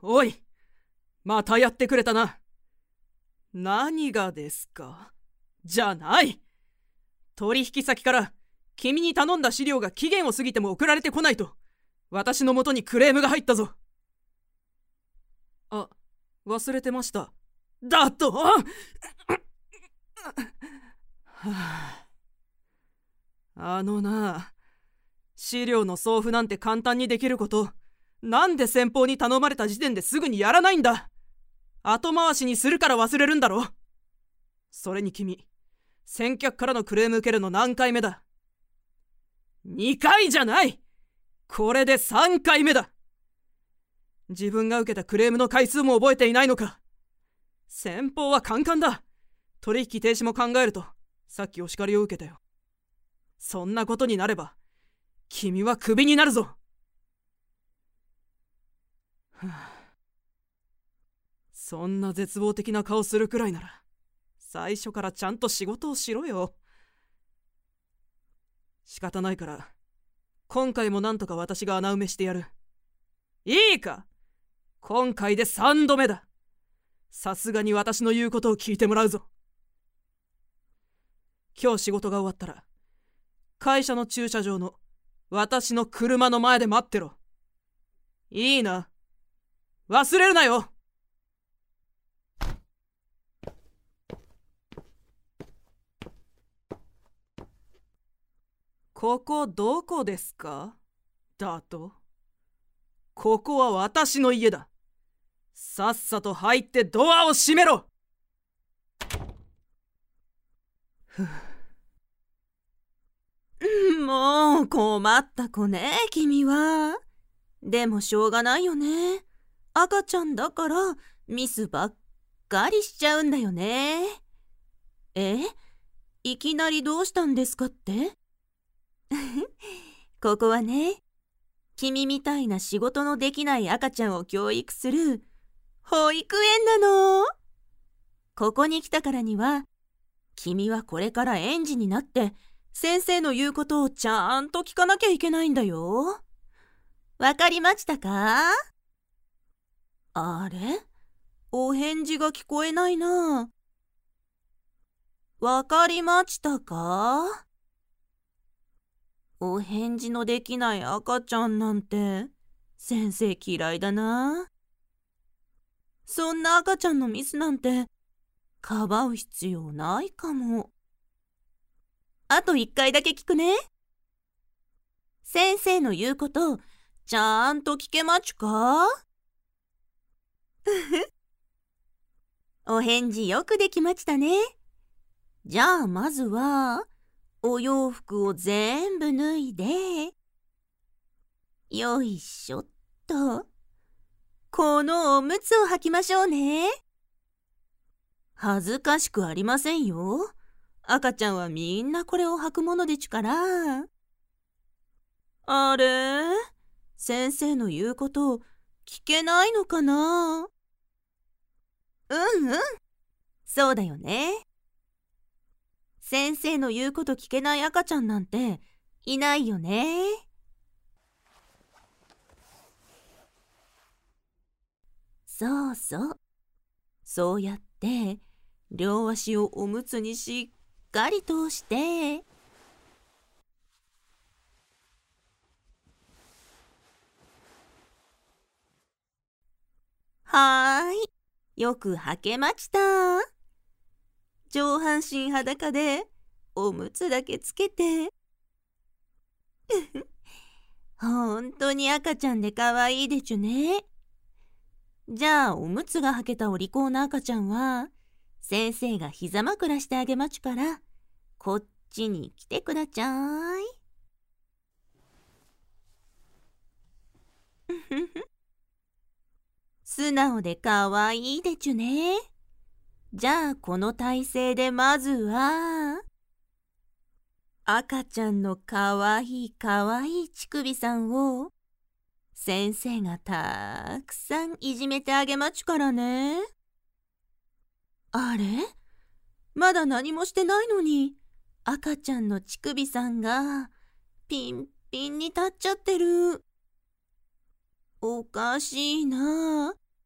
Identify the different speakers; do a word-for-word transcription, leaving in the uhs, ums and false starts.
Speaker 1: おい、またやってくれたな。何がですか？じゃない。取引先から君に頼んだ資料が期限を過ぎても送られてこないと私のもとにクレームが入ったぞ。あ、忘れてました。だとはあ、あのな、資料の送付なんて簡単にできること、なんで先方に頼まれた時点ですぐにやらないんだ。後回しにするから忘れるんだろ。それに君、先客からのクレーム受けるの何回目だ？にかいじゃない。これでさんかいめだ。自分が受けたクレームの回数も覚えていないのか。先方はカンカンだ。取引停止も考えるとさっきお叱りを受けたよ。そんなことになれば君はクビになるぞ。はあ、そんな絶望的な顔するくらいなら最初からちゃんと仕事をしろよ。仕方ないから今回もなんとか私が穴埋めしてやる。いいか、今回でさんどめだ。さすがに私の言うことを聞いてもらうぞ。今日仕事が終わったら会社の駐車場の私の車の前で待ってろ。いいな、忘れるなよ。ここどこですか？だと？ここは私の家だ。さっさと入ってドアを閉めろ。
Speaker 2: もう困った子ね、君は。でもしょうがないよね。赤ちゃんだからミスばっかりしちゃうんだよね。え？いきなりどうしたんですかってここはね、君みたいな仕事のできない赤ちゃんを教育する保育園なの。ここに来たからには、君はこれから園児になって先生の言うことをちゃんと聞かなきゃいけないんだよ。わかりましたか？あれ？お返事が聞こえないな。わかりましたか？お返事のできない赤ちゃんなんて先生嫌いだな。そんな赤ちゃんのミスなんてかばう必要ないかも。あと一回だけ聞くね。先生の言うことちゃんと聞けまちゅか？お返事よくできましたね。じゃあまずはお洋服を全部脱いで、よいしょっと、このおむつを履きましょうね。恥ずかしくありませんよ。赤ちゃんはみんなこれを履くものでちゅから。あれ？先生の言うことを聞けないのかな？うんうん、そうだよね。先生の言うこと聞けない赤ちゃんなんていないよね。そうそう。そうやって両足をおむつにしっかり通して、はーい、よく履けました。上半身裸でおむつだけつけてほんとに赤ちゃんでかわいいでちゅね。じゃあおむつが履けたお利口な赤ちゃんは先生が膝枕してあげまちゅから、こっちに来てくだちゃーい。素直でかわいいでちゅね。じゃあこの体勢でまずは赤ちゃんのかわいいかわいい乳首さんを先生がたくさんいじめてあげまちゅからね。あれ？まだ何もしてないのに赤ちゃんの乳首さんがピンピンに立っちゃってる。おかしいな。